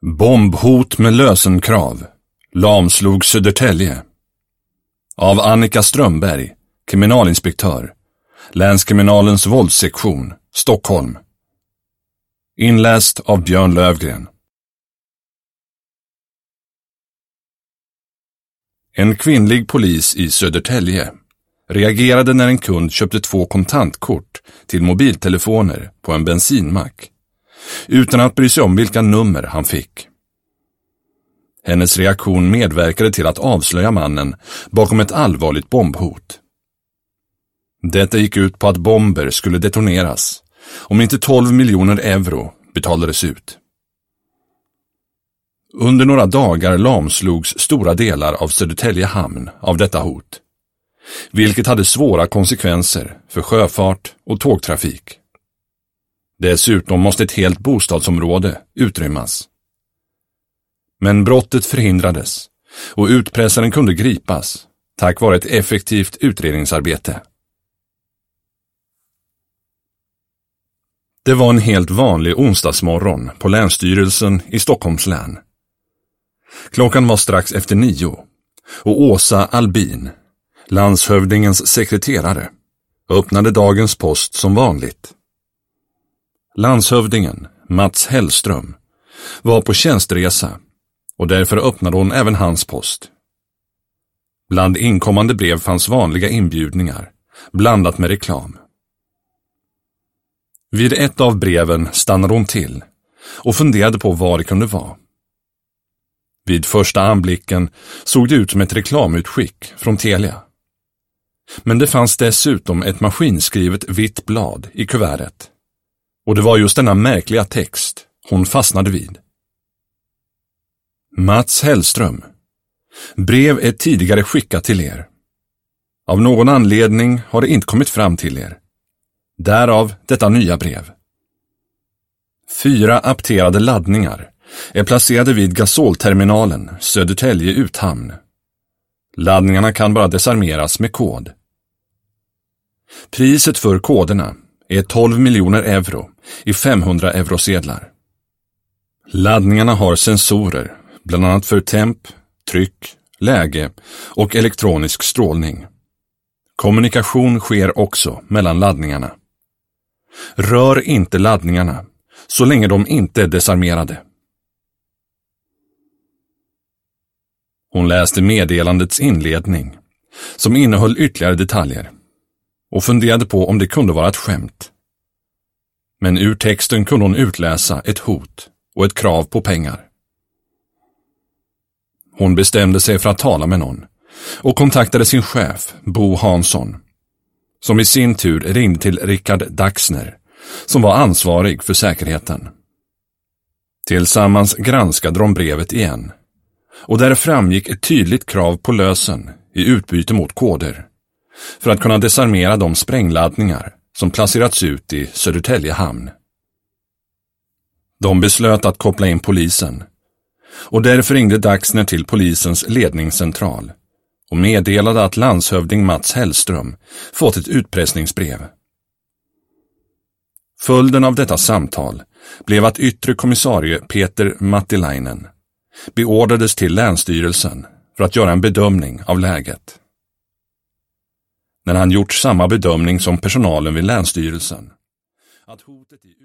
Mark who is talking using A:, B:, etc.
A: Bombhot med lösenkrav. Lamslog Södertälje. Av Annika Strömberg, kriminalinspektör. Länskriminalens våldssektion, Stockholm. Inläst av Björn Lövgren. En kvinnlig polis i Södertälje reagerade när en kund köpte 2 kontantkort till mobiltelefoner på en bensinmack, utan att bry sig om vilka nummer han fick. Hennes reaktion medverkade till att avslöja mannen bakom ett allvarligt bombhot. Detta gick ut på att bomber skulle detoneras om inte 12 miljoner euro betalades ut. Under några dagar lamslogs stora delar av Södertälje hamn av detta hot, vilket hade svåra konsekvenser för sjöfart och tågtrafik. Dessutom måste ett helt bostadsområde utrymmas. Men brottet förhindrades och utpressaren kunde gripas tack vare ett effektivt utredningsarbete. Det var en helt vanlig onsdagsmorgon på Länsstyrelsen i Stockholms län. Klockan var strax efter 9 och Åsa Albin, landshövdingens sekreterare, öppnade dagens post som vanligt. Landshövdingen, Mats Hellström, var på tjänsteresa och därför öppnade hon även hans post. Bland inkommande brev fanns vanliga inbjudningar, blandat med reklam. Vid ett av breven stannade hon till och funderade på vad det kunde vara. Vid första anblicken såg det ut som ett reklamutskick från Telia. Men det fanns dessutom ett maskinskrivet vitt blad i kuvertet. Och det var just denna märkliga text hon fastnade vid. Mats Hellström. Brev är tidigare skickat till er. Av någon anledning har det inte kommit fram till er. Därav detta nya brev. 4 apterade laddningar är placerade vid gasolterminalen Södertälje Uthamn. Laddningarna kan bara desarmeras med kod. Priset för koderna är 12 miljoner euro i 500 eurosedlar. Laddningarna har sensorer, bland annat för temp, tryck, läge och elektronisk strålning. Kommunikation sker också mellan laddningarna. Rör inte laddningarna så länge de inte är desarmerade. Hon läste meddelandets inledning, som innehöll ytterligare detaljer, och funderade på om det kunde vara ett skämt. Men ur texten kunde hon utläsa ett hot och ett krav på pengar. Hon bestämde sig för att tala med någon och kontaktade sin chef, Bo Hansson, som i sin tur ringde till Rickard Daxner, som var ansvarig för säkerheten. Tillsammans granskade de brevet igen, och där framgick ett tydligt krav på lösen i utbyte mot koder för att kunna desarmera de sprängladdningar som placerats ut i Södertälje hamn. De beslöt att koppla in polisen, och därför ringde Daxner till polisens ledningscentral och meddelade att landshövding Mats Hellström fått ett utpressningsbrev. Följden av detta samtal blev att yttre kommissarie Peter Mattilainen beordrades till Länsstyrelsen för att göra en bedömning av läget. När han gjort samma bedömning som personalen vid Länsstyrelsen, att hotet i